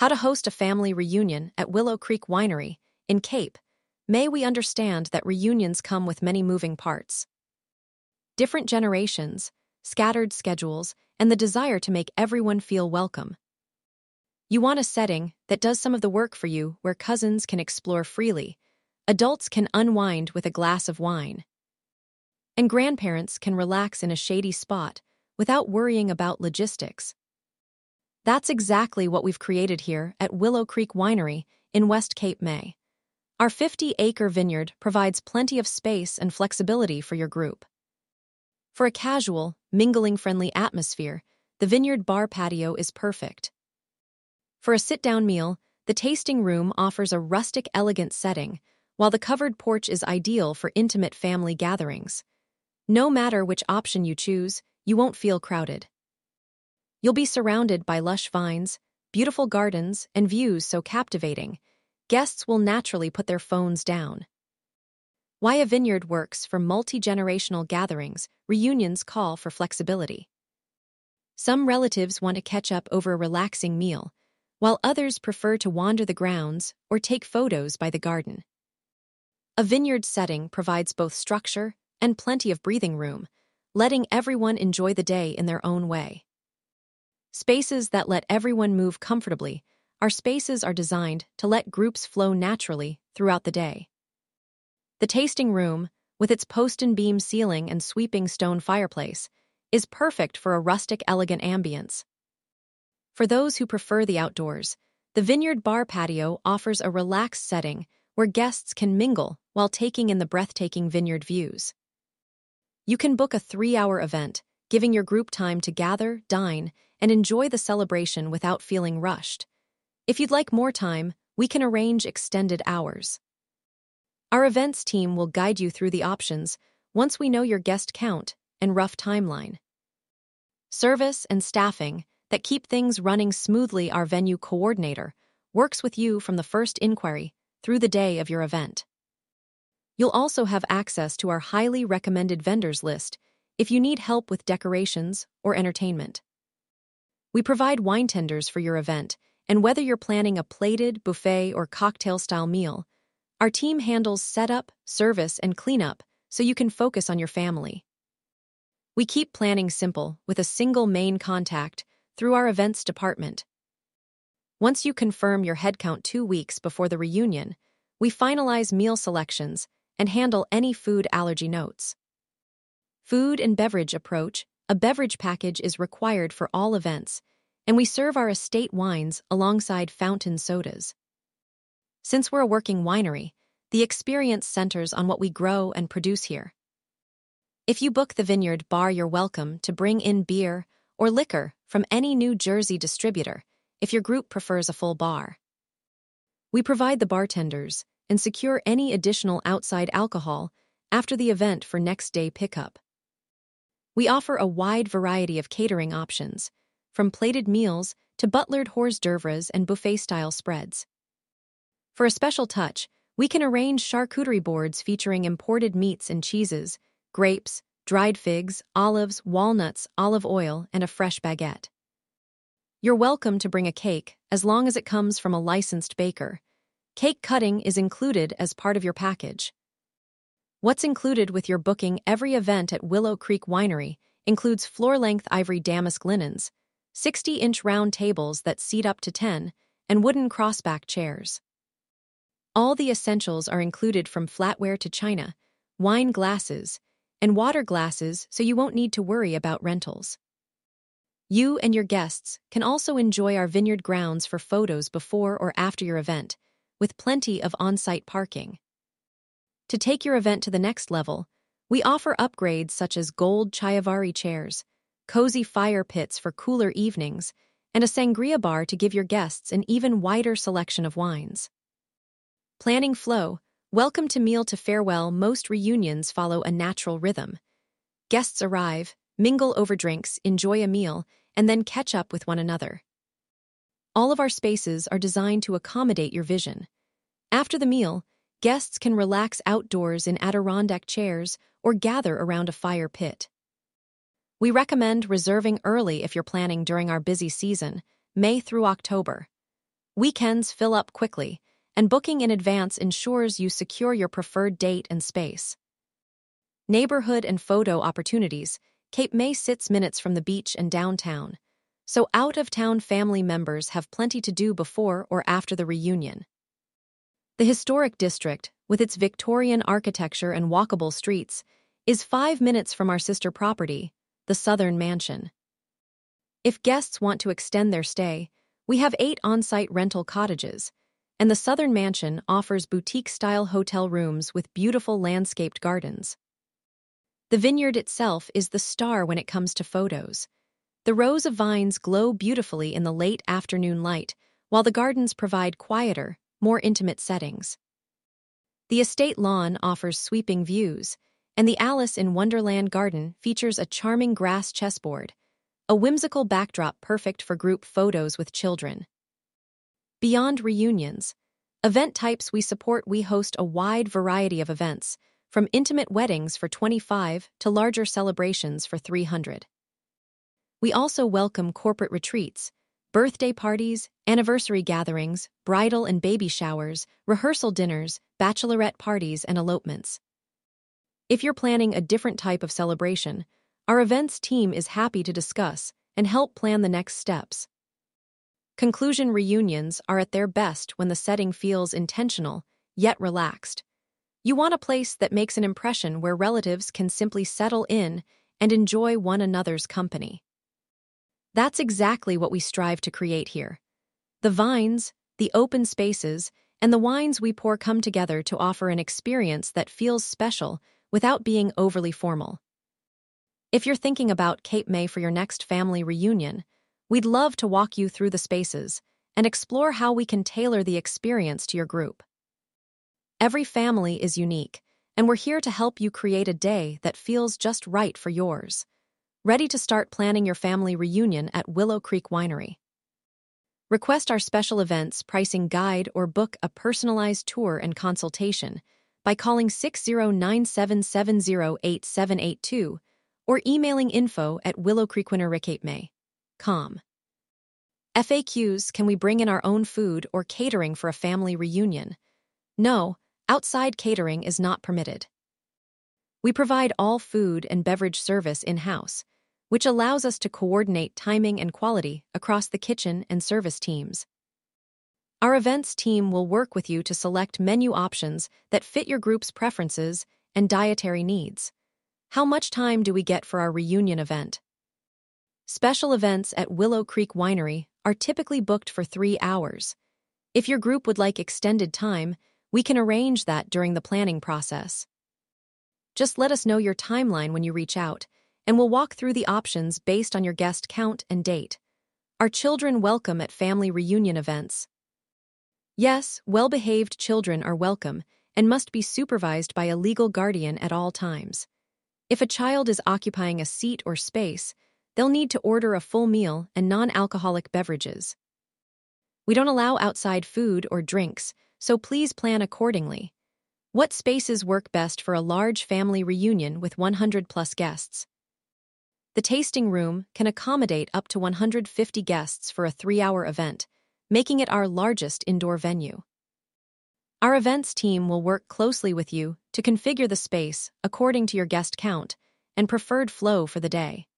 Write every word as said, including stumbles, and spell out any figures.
How to host a family reunion at Willow Creek Winery in Cape May. We understand that reunions come with many moving parts. Different generations, scattered schedules, and the desire to make everyone feel welcome. You want a setting that does some of the work for you, where cousins can explore freely, adults can unwind with a glass of wine, and grandparents can relax in a shady spot without worrying about logistics. That's exactly what we've created here at Willow Creek Winery in West Cape May. Our fifty-acre vineyard provides plenty of space and flexibility for your group. For a casual, mingling-friendly atmosphere, the vineyard bar patio is perfect. For a sit-down meal, the tasting room offers a rustic, elegant setting, while the covered porch is ideal for intimate family gatherings. No matter which option you choose, you won't feel crowded. You'll be surrounded by lush vines, beautiful gardens, and views so captivating, guests will naturally put their phones down. Why a vineyard works for multi-generational gatherings, reunions call for flexibility. Some relatives want to catch up over a relaxing meal, while others prefer to wander the grounds or take photos by the garden. A vineyard setting provides both structure and plenty of breathing room, letting everyone enjoy the day in their own way. Spaces that let everyone move comfortably. Our spaces are designed to let groups flow naturally throughout the day. The tasting room, with its post and beam ceiling and sweeping stone fireplace, is perfect for a rustic, elegant ambience. For those who prefer the outdoors, the vineyard bar patio offers a relaxed setting where guests can mingle while taking in the breathtaking vineyard views. You can book a three-hour event, giving your group time to gather, dine, and enjoy the celebration without feeling rushed. If you'd like more time, we can arrange extended hours. Our events team will guide you through the options once we know your guest count and rough timeline. Service and staffing that keep things running smoothly. Our venue coordinator works with you from the first inquiry through the day of your event. You'll also have access to our highly recommended vendors list if you need help with decorations or entertainment. We provide wine tenders for your event, and whether you're planning a plated, buffet, or cocktail-style meal, our team handles setup, service, and cleanup so you can focus on your family. We keep planning simple with a single main contact through our events department. Once you confirm your headcount two weeks before the reunion, we finalize meal selections and handle any food allergy notes. Food and beverage approach. A beverage package is required for all events, and we serve our estate wines alongside fountain sodas. Since we're a working winery, the experience centers on what we grow and produce here. If you book the vineyard bar, you're welcome to bring in beer or liquor from any New Jersey distributor if your group prefers a full bar. We provide the bartenders and secure any additional outside alcohol after the event for next day pickup. We offer a wide variety of catering options, from plated meals to butlered hors d'oeuvres and buffet-style spreads. For a special touch, we can arrange charcuterie boards featuring imported meats and cheeses, grapes, dried figs, olives, walnuts, olive oil, and a fresh baguette. You're welcome to bring a cake as long as it comes from a licensed baker. Cake cutting is included as part of your package. What's included with your booking? Every event at Willow Creek Winery includes floor-length ivory damask linens, sixty-inch round tables that seat up to ten, and wooden crossback chairs. All the essentials are included, from flatware to china, wine glasses, and water glasses, so you won't need to worry about rentals. You and your guests can also enjoy our vineyard grounds for photos before or after your event, with plenty of on-site parking. To take your event to the next level, we offer upgrades such as gold Chiavari chairs, cozy fire pits for cooler evenings, and a sangria bar to give your guests an even wider selection of wines. Planning flow. Welcome to meal to farewell. Most reunions follow a natural rhythm. Guests arrive, mingle over drinks, enjoy a meal, and then catch up with one another. All of our spaces are designed to accommodate your vision. After the meal, guests can relax outdoors in Adirondack chairs or gather around a fire pit. We recommend reserving early if you're planning during our busy season, May through October. Weekends fill up quickly, and booking in advance ensures you secure your preferred date and space. Neighborhood and photo opportunities. Cape May sits minutes from the beach and downtown, so out-of-town family members have plenty to do before or after the reunion. The historic district, with its Victorian architecture and walkable streets, is five minutes from our sister property, the Southern Mansion. If guests want to extend their stay, we have eight on-site rental cottages, and the Southern Mansion offers boutique-style hotel rooms with beautiful landscaped gardens. The vineyard itself is the star when it comes to photos. The rows of vines glow beautifully in the late afternoon light, while the gardens provide quieter, more intimate settings. The estate lawn offers sweeping views, and the Alice in Wonderland garden features a charming grass chessboard, a whimsical backdrop perfect for group photos with children. Beyond reunions, event types we support, we host a wide variety of events, from intimate weddings for twenty-five to larger celebrations for three hundred. We also welcome corporate retreats, birthday parties, anniversary gatherings, bridal and baby showers, rehearsal dinners, bachelorette parties, and elopements. If you're planning a different type of celebration, our events team is happy to discuss and help plan the next steps. Conclusion reunions are at their best when the setting feels intentional, yet relaxed. You want a place that makes an impression where relatives can simply settle in and enjoy one another's company. That's exactly what we strive to create here. The vines, the open spaces, and the wines we pour come together to offer an experience that feels special without being overly formal. If you're thinking about Cape May for your next family reunion, we'd love to walk you through the spaces and explore how we can tailor the experience to your group. Every family is unique, and we're here to help you create a day that feels just right for yours. Ready to start planning your family reunion at Willow Creek Winery. Request our special events pricing guide or book a personalized tour and consultation by calling six zero nine seven seven zero eight seven eight two or emailing info at willowcreekwinery dot com. F A Qs: can we bring in our own food or catering for a family reunion? No, outside catering is not permitted. We provide all food and beverage service in-house, which allows us to coordinate timing and quality across the kitchen and service teams. Our events team will work with you to select menu options that fit your group's preferences and dietary needs. How much time do we get for our reunion event? Special events at Willow Creek Winery are typically booked for three hours. If your group would like extended time, we can arrange that during the planning process. Just let us know your timeline when you reach out, and we'll walk through the options based on your guest count and date. Are children welcome at family reunion events? Yes, well-behaved children are welcome and must be supervised by a legal guardian at all times. If a child is occupying a seat or space, they'll need to order a full meal and non-alcoholic beverages. We don't allow outside food or drinks, so please plan accordingly. What spaces work best for a large family reunion with one hundred plus guests? The tasting room can accommodate up to one hundred fifty guests for a three-hour event, making it our largest indoor venue. Our events team will work closely with you to configure the space according to your guest count and preferred flow for the day.